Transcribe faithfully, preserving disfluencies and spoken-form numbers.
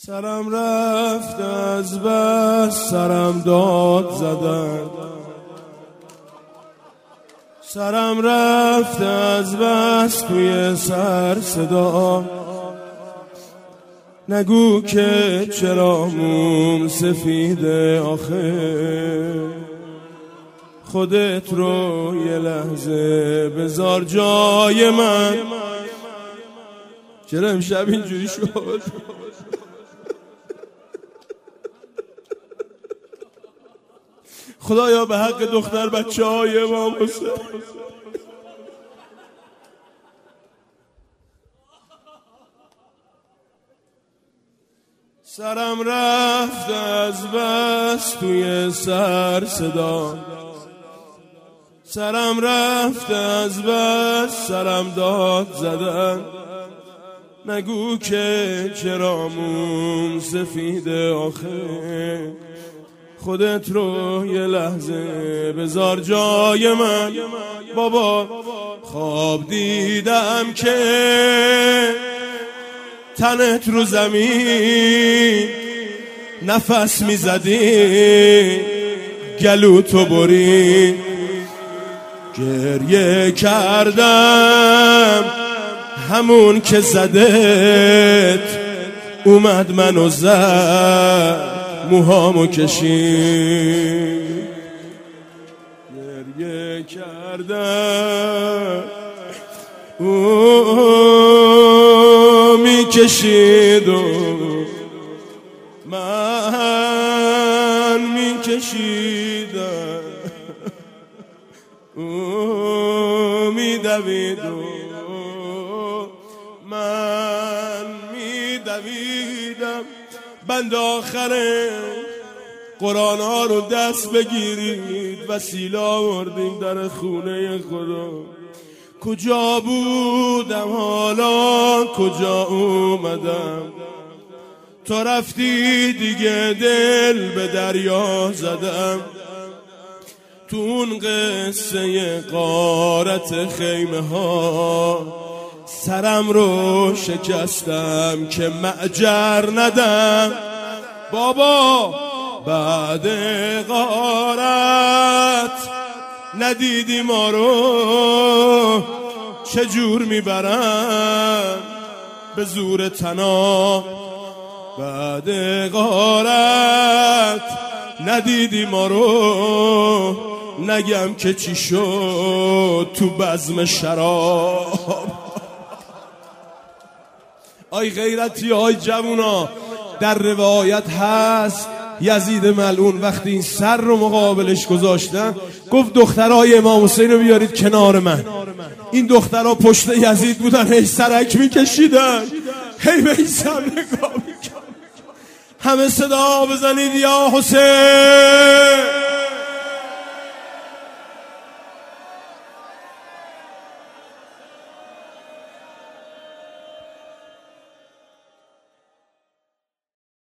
سرم رفت از بس، سرم داد زدن. سرم رفت از بس، توی سر صدا نگو که چرا موم سفیده آخه. خودت رو یه لحظه بذار جای من. چرا امشب اینجوری شد؟ خدایا به حق دختر بچه های امام حسین سرم رفت از بس، توی سر صدا. سرم رفت از بس، سرم داد زدن. نگو که چرا موم سفیده آخه. خودت رو یه لحظه بذار جای من. بابا خواب دیدم که تنت رو زمین نفس میزدی، گلو تو بری. گریه کردم همون که زدت اومد منو زد، موهامو کشید. گریه کردم او میکشید و من میکشیدم، او میدوید و من میدویدم. بند آخره قرآن ها رو دست بگیرید، وسیله آوردیم در خونه خدا. کجا بودم حالا کجا اومدم؟ تو رفتی دیگه دل به دریا زدم. تو اون قصه غارت خیمه ها سرم رو شکستم که معجر ندم. بابا بعد غارت ندیدی ما رو چجور میبرن به زور تنا. بعد غارت ندیدی ما رو نگم که چی شد تو بزم شراب. آی غیرتی آی جوونا، در روایت هست یزید ملعون وقتی این سر رو مقابلش گذاشتن گفت دخترای امام حسین رو بیارید کنار من. این دخترها پشت یزید بودن، هی سرک میکشیدن، هی به این سر نگاه میکن. همه صدا بزنید یا حسین.